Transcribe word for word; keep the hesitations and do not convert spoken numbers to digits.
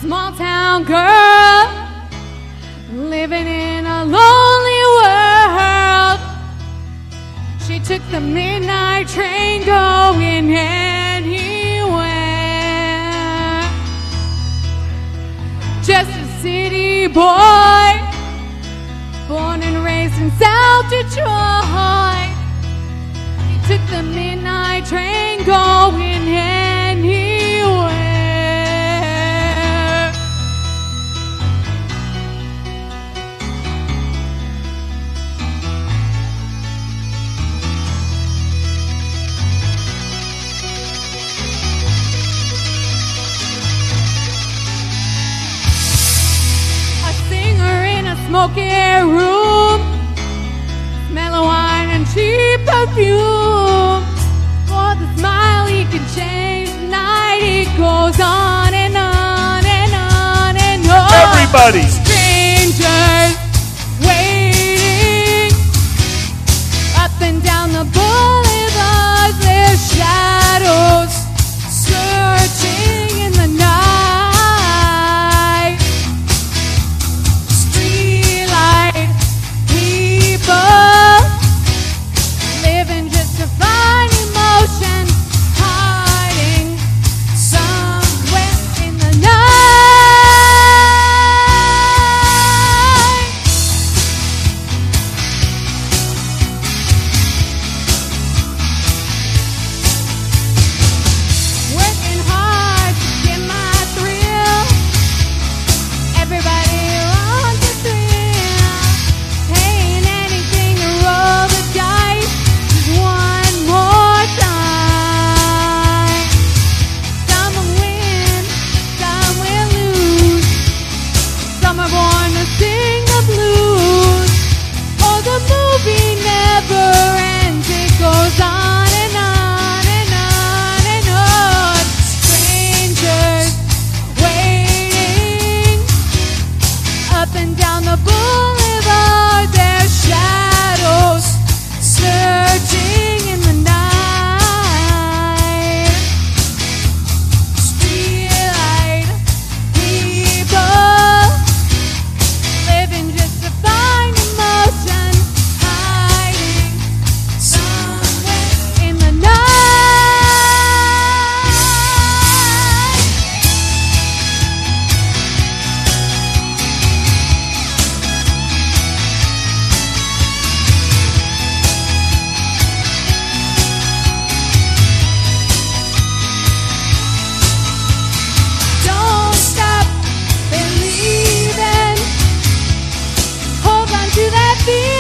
small town girl living in a lonely world. She took the midnight train going anywhere. Just a city boy, born and raised in South Detroit. He took the midnight train going anywhere. Smoky room, smell of wine and cheap perfume. For the smile he can change the night. It goes on and on and on and on. Everybody. Strangers waiting up and down the boulevards. Their shadows searching in the night. Living just to find emotion, hiding somewhere in the night. Working hard to get my thrill. Everybody wants a thrill. Paying anything to roll the dice. One more time. Some will win, some will lose. Some are born to sing the blues. Oh, the movie never ends. It goes on and on and on and on. Strangers waiting up and down the boulevard. Their shadows searching in the night. Streetlight people living just to find emotion, hiding somewhere in the night. Don't stop believing. Hold on to that feeling.